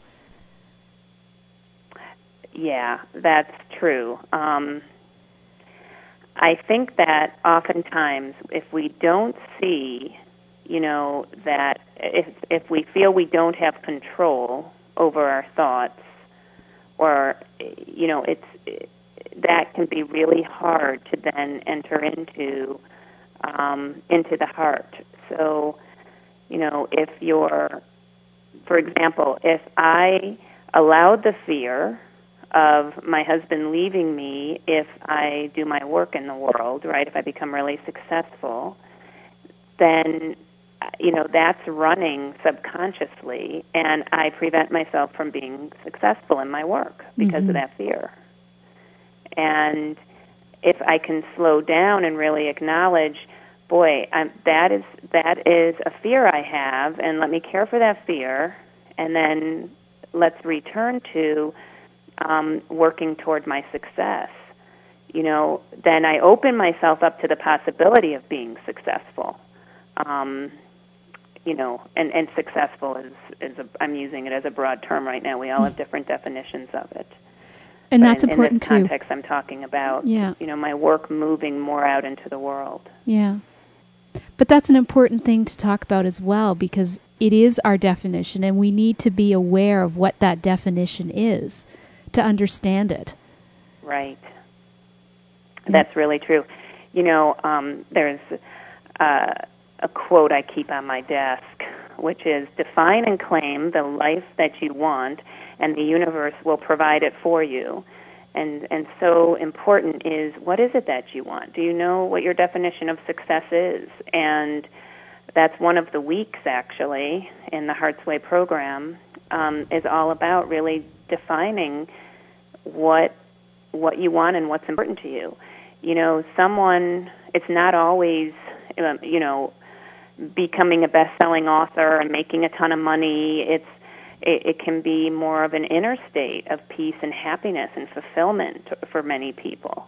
Yeah, that's true. Um, I think that oftentimes if we don't see, you know, that if if we feel we don't have control over our thoughts, or, you know, it's it, that can be really hard to then enter into um, into the heart. So, you know, if you're, for example, if I allowed the fear of my husband leaving me if I do my work in the world, right, if I become really successful, then, you know, that's running subconsciously, and I prevent myself from being successful in my work because Mm-hmm. of that fear. And if I can slow down and really acknowledge, boy, I'm, that is that is a fear I have, and let me care for that fear, and then let's return to um, working toward my success. you know, then I open myself up to the possibility of being successful. Um, you know, and, and successful is, is a, I'm using it as a broad term right now. We all have different definitions of it. And but that's in, important in this too. context, I'm talking about, yeah. you know, my work moving more out into the world. Yeah. But that's an important thing to talk about as well, because it is our definition, and we need to be aware of what that definition is to understand it. Right. That's really true. You know, um, there's uh, a quote I keep on my desk, which is, define and claim the life that you want, and the universe will provide it for you. And and so important is, what is it that you want? Do you know what your definition of success is? And that's one of the weeks, actually, in the Heart's Way program, um, is all about really defining what what you want and what's important to you. You know, someone, it's not always, um, you know, becoming a best-selling author and making a ton of money. It's it, it can be more of an inner state of peace and happiness and fulfillment for many people.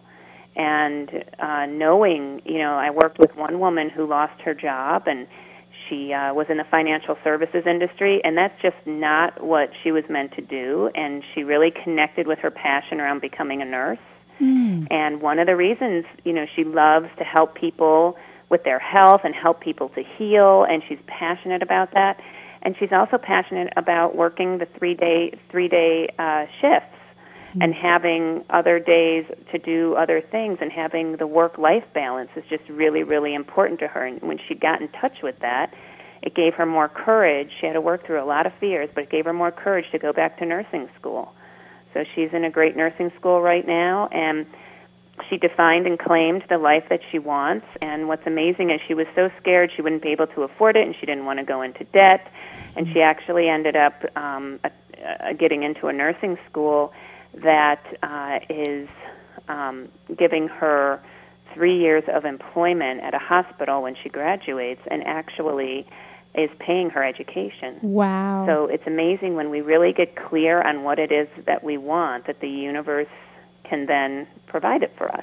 And uh, knowing, you know, I worked with one woman who lost her job, and she uh, was in the financial services industry, and that's just not what she was meant to do. And she really connected with her passion around becoming a nurse. Mm. And one of the reasons, you know, she loves to help people with their health and help people to heal, and she's passionate about that. And she's also passionate about working the three-day three-day uh, shifts mm. and having other days to do other things, and having the work-life balance is just really, really important to her. And when she got in touch with that, it gave her more courage. She had to work through a lot of fears, but it gave her more courage to go back to nursing school. So she's in a great nursing school right now, and she defined and claimed the life that she wants. And what's amazing is she was so scared she wouldn't be able to afford it, and she didn't want to go into debt. And she actually ended up um, uh, uh, getting into a nursing school that uh, is um, giving her three years of employment at a hospital when she graduates, and actually is paying her education. Wow. So it's amazing when we really get clear on what it is that we want, that the universe can then provide it for us.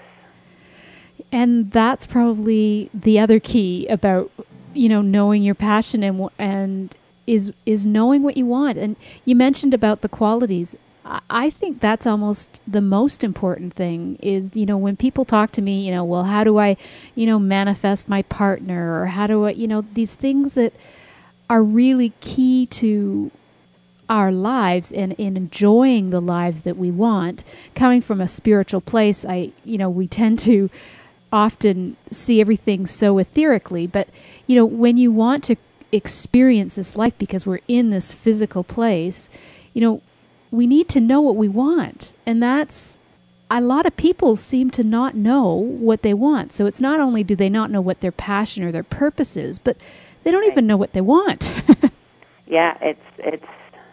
And that's probably the other key about, you know, knowing your passion and and is is knowing what you want. And you mentioned about the qualities. I think that's almost the most important thing is, you know, when people talk to me, you know, well, how do I, you know, manifest my partner, or how do I, you know, these things that are really key to our lives and in enjoying the lives that we want. Coming from a spiritual place, I, you know, we tend to often see everything so etherically, but, you know, when you want to experience this life because we're in this physical place, you know, we need to know what we want. And that's, a lot of people seem to not know what they want. So it's not only do they not know what their passion or their purpose is, but they don't right. even know what they want. Yeah, it's it's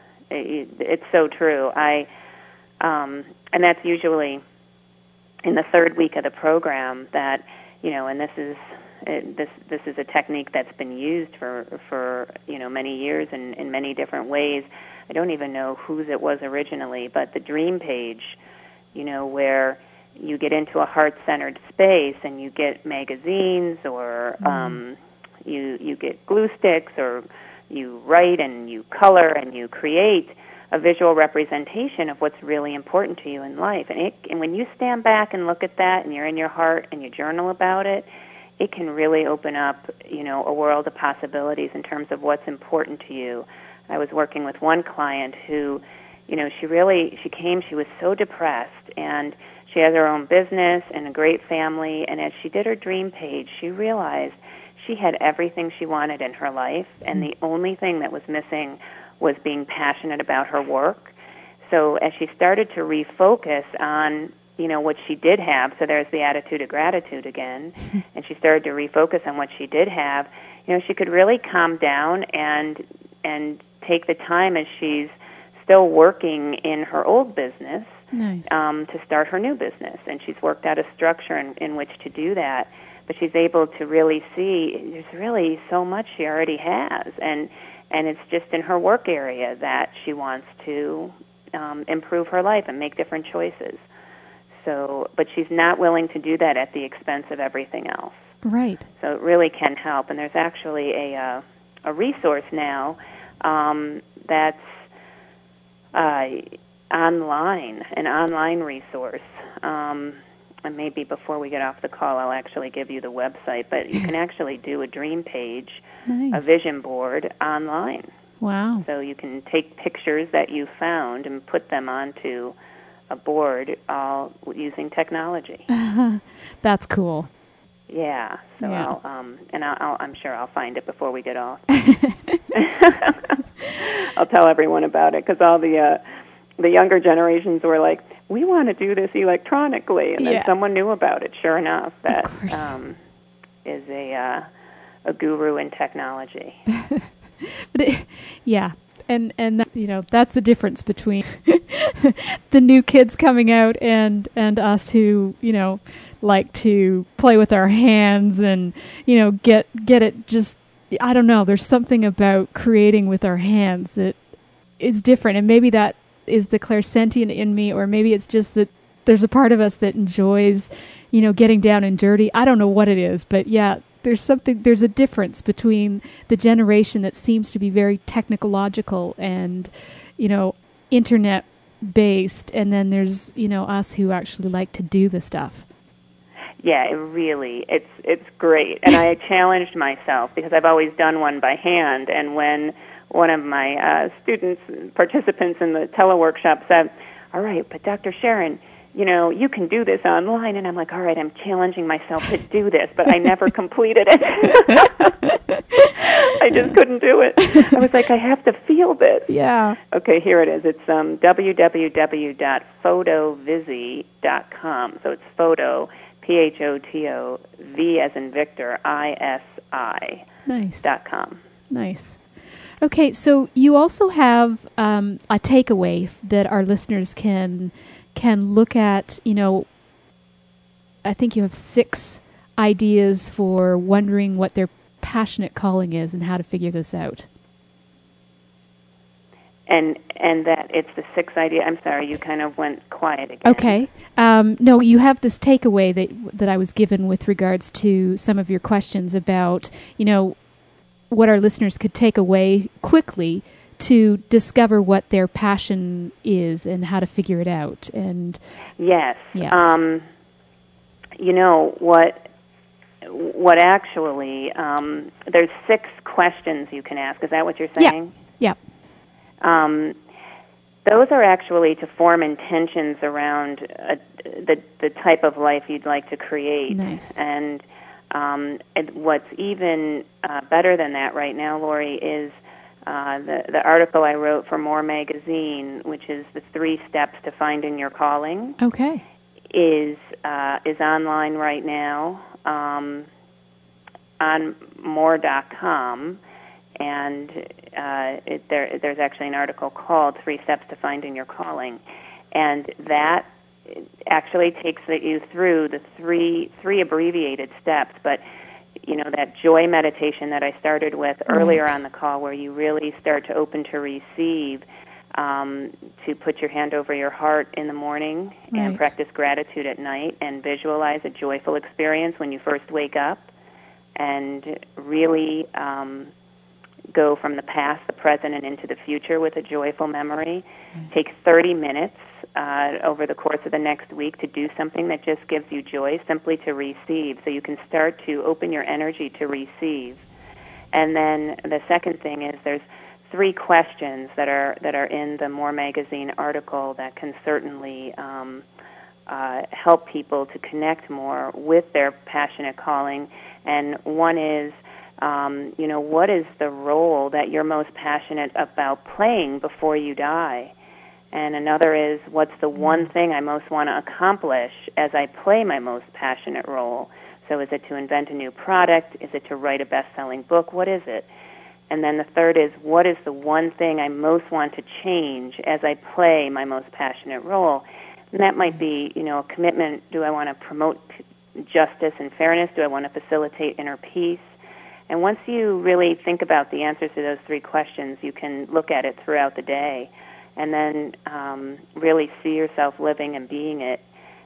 it's so true. I um, and that's usually in the third week of the program that, you know, and this is it, this this is a technique that's been used for for you know many years and in many different ways. I don't even know whose it was originally, but the dream page, you know, where you get into a heart-centered space and you get magazines or mm. um, you you get glue sticks, or you write and you color and you create a visual representation of what's really important to you in life. And, it, and when you stand back and look at that and you're in your heart and you journal about it, it can really open up, you know, a world of possibilities in terms of what's important to you. I was working with one client who, you know, she really, she came, she was so depressed, and she has her own business and a great family, and as she did her dream page, she realized she had everything she wanted in her life, and the only thing that was missing was being passionate about her work. So as she started to refocus on, you know, what she did have, so there's the attitude of gratitude again, and she started to refocus on what she did have, you know, she could really calm down and and take the time as she's still working in her old business nice. um, to start her new business. And she's worked out a structure in, in which to do that. But she's able to really see there's really so much she already has. And, and it's just in her work area that she wants to um, improve her life and make different choices. so, but she's not willing to do that at the expense of everything else. Right. So it really can help. And there's actually a uh, a resource now um, that's uh, online, an online resource. Um, and maybe before we get off the call, I'll actually give you the website. But you can actually do a dream page, Nice. a vision board online. Wow. So you can take pictures that you found and put them onto a board, all using technology. That's cool. Yeah. So Yeah. I'll um, and I'll, I'll, I'm sure I'll find it before we get off. I'll tell everyone about it because all the uh, the younger generations were like, "We want to do this electronically," and then Yeah. someone knew about it. Sure enough, that Of course. um, is a uh, a guru in technology. But it, yeah, and and that, you know, that's the difference between the new kids coming out and and us who, you know, like to play with our hands and, you know, get get it just, I don't know, there's something about creating with our hands that is different, and maybe that is the clairsentient in me, or maybe it's just that there's a part of us that enjoys, you know, getting down and dirty. I don't know what it is, but yeah, there's something, there's a difference between the generation that seems to be very technological and, you know, internet based, and then there's, you know, us who actually like to do the stuff. Yeah, it really, it's it's great. And I challenged myself because I've always done one by hand. And when one of my uh, students, participants in the teleworkshop said, "All right, but Doctor Sharon, you know, you can do this online." And I'm like, all right, I'm challenging myself to do this, but I never completed it. I just couldn't do it. I was like, I have to feel this. Yeah. Okay, here it is. It's um, w w w dot photovisi dot com. So it's photo, P H O T O, V as in Victor, I S I Nice. dot com. Nice. Okay, so you also have um, a takeaway f- that our listeners can can look at. You know, I think you have six ideas for wondering what their passionate calling is and how to figure this out. And and that it's the sixth idea. I'm sorry, you kind of went quiet again. Okay. Um, no, you have this takeaway that that I was given with regards to some of your questions about, you know, what our listeners could take away quickly to discover what their passion is and how to figure it out. And Yes. Yes. Um, you know what? What actually? Um, there's six questions you can ask. Is that what you're saying? yeah. Um, those are actually to form intentions around uh the the type of life you'd like to create. Nice. And um, and what's even uh, better than that right now, Lori, is uh, the the article I wrote for More Magazine, which is the three steps to finding your calling. Okay. Is uh, is online right now um, on more dot com. And uh, it, there, there's actually an article called Three Steps to Finding Your Calling. And that actually takes you through the three three abbreviated steps. But, you know, that joy meditation that I started with Right. earlier on the call, where you really start to open to receive, um, to put your hand over your heart in the morning and Right. practice gratitude at night and visualize a joyful experience when you first wake up, and really um, go from the past, the present, and into the future with a joyful memory. Mm-hmm. Take thirty minutes uh, over the course of the next week to do something that just gives you joy, simply to receive, so you can start to open your energy to receive. And then the second thing is there's three questions that are that are in the More Magazine article that can certainly um, uh, help people to connect more with their passionate calling. And one is, Um, you know, what is the role that you're most passionate about playing before you die? And another is, what's the one thing I most want to accomplish as I play my most passionate role? So is it to invent a new product? Is it to write a best-selling book? What is it? And then the third is, what is the one thing I most want to change as I play my most passionate role? And that might be, you know, a commitment. Do I want to promote justice and fairness? Do I want to facilitate inner peace? And once you really think about the answers to those three questions, you can look at it throughout the day and then um, really see yourself living and being it.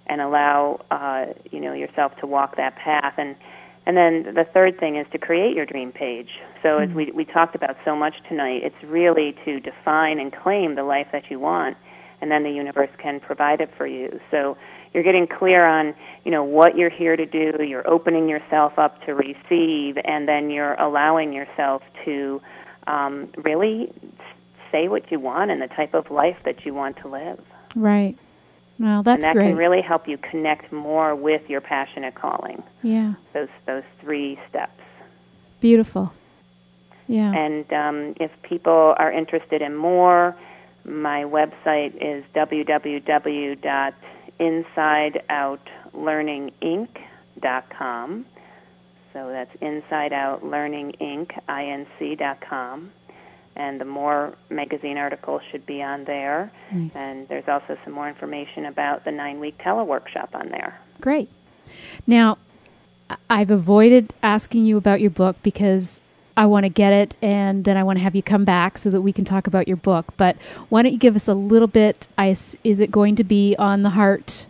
and allow uh, you know yourself to walk that path. And and then the third thing is to create your dream page. So mm-hmm. as we we talked about so much tonight, it's really to define and claim the life that you want, and then the universe can provide it for you. So you're getting clear on, you know, what you're here to do. You're opening yourself up to receive, and then you're allowing yourself to um, really say what you want and the type of life that you want to live. Right. Well, that's great. And that great. can really help you connect more with your passionate calling. Yeah. Those those three steps. Beautiful. Yeah. And um, if people are interested in more, my website is w w w dot inside out learning inc dot com. So that's inside out learning inc dot com. And the More magazine articles should be on there. Nice. And there's also some more information about the nine-week teleworkshop on there. Great. Now, I've avoided asking you about your book because I want to get it, and then I want to have you come back so that we can talk about your book. But why don't you give us a little bit? I, is it going to be on the Heart,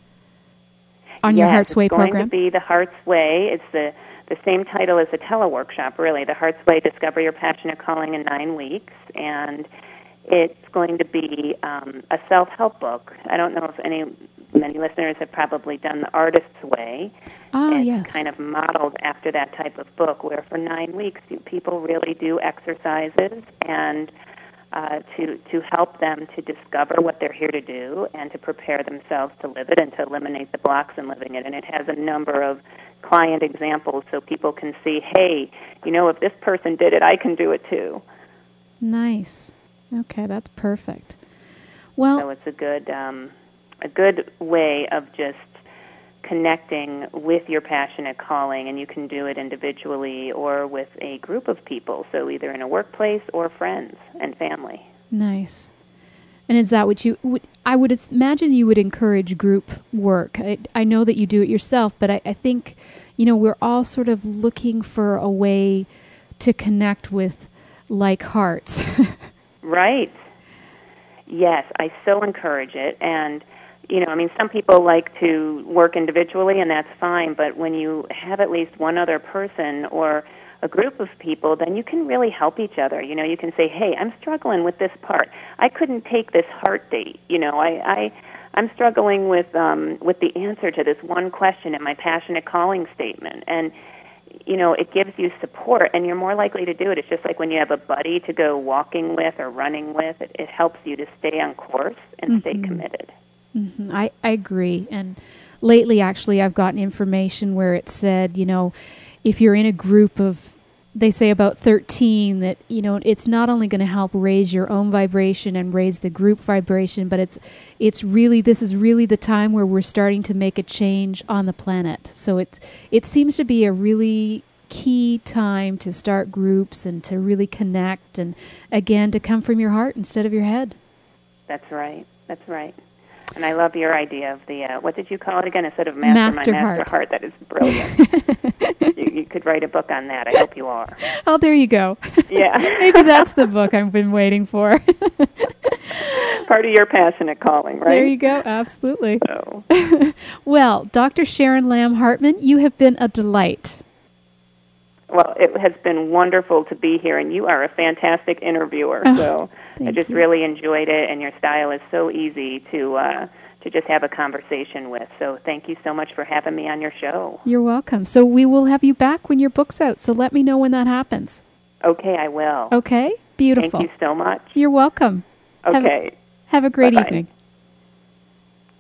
on yes, your Heart's Way program? It's going to be the Heart's Way. It's the the same title as the teleworkshop, really. The Heart's Way: Discover Your Passionate Calling in Nine Weeks, and it's going to be um, a self-help book. I don't know if any many listeners have probably done the Artist's Way. Ah, it's yes. kind of modeled after that type of book, where for nine weeks you, people really do exercises and uh, to to help them to discover what they're here to do and to prepare themselves to live it and to eliminate the blocks in living it. And it has a number of client examples so people can see, hey, you know, if this person did it, I can do it too. Nice. Okay, that's perfect. Well, so it's a good um, a good way of just connecting with your passionate calling, and you can do it individually or with a group of people, so either in a workplace or friends and family. Nice. And is that what you would, I would imagine you would encourage group work. I, I know that you do it yourself, but I, I think, you know, we're all sort of looking for a way to connect with like hearts. Right. Yes, I so encourage it. And you know, I mean, some people like to work individually, and that's fine, but when you have at least one other person or a group of people, then you can really help each other. You know, you can say, hey, I'm struggling with this part. I couldn't take this heart date. You know, I, I, I'm struggling with um, with the answer to this one question in my passionate calling statement. And, you know, it gives you support, and you're more likely to do it. It's just like when you have a buddy to go walking with or running with. It, it helps you to stay on course and mm-hmm. stay committed. Mm-hmm. I, I agree. And lately, actually, I've gotten information where it said, you know, if you're in a group of, they say about thirteen, that, you know, it's not only going to help raise your own vibration and raise the group vibration, but it's it's really, this is really the time where we're starting to make a change on the planet. So it's, it seems to be a really key time to start groups and to really connect and, again, to come from your heart instead of your head. That's right. That's right. And I love your idea of the, uh, what did you call it again? Instead of Master, Master My Heart. Master Heart. That is brilliant. you, you could write a book on that. I hope you are. Oh, there you go. Yeah. Maybe that's the book I've been waiting for. Part of your passionate calling, right? There you go. Absolutely. So. Well, Doctor Sharon Lamb Hartman, you have been a delight. Well, it has been wonderful to be here, and you are a fantastic interviewer. Oh, so I just you. really enjoyed it, and your style is so easy to uh, to just have a conversation with. So thank you so much for having me on your show. You're welcome. So we will have you back when your book's out, so let me know when that happens. Okay, I will. Okay? Beautiful. Thank you so much. You're welcome. Okay. Have a, have a great Bye-bye. evening.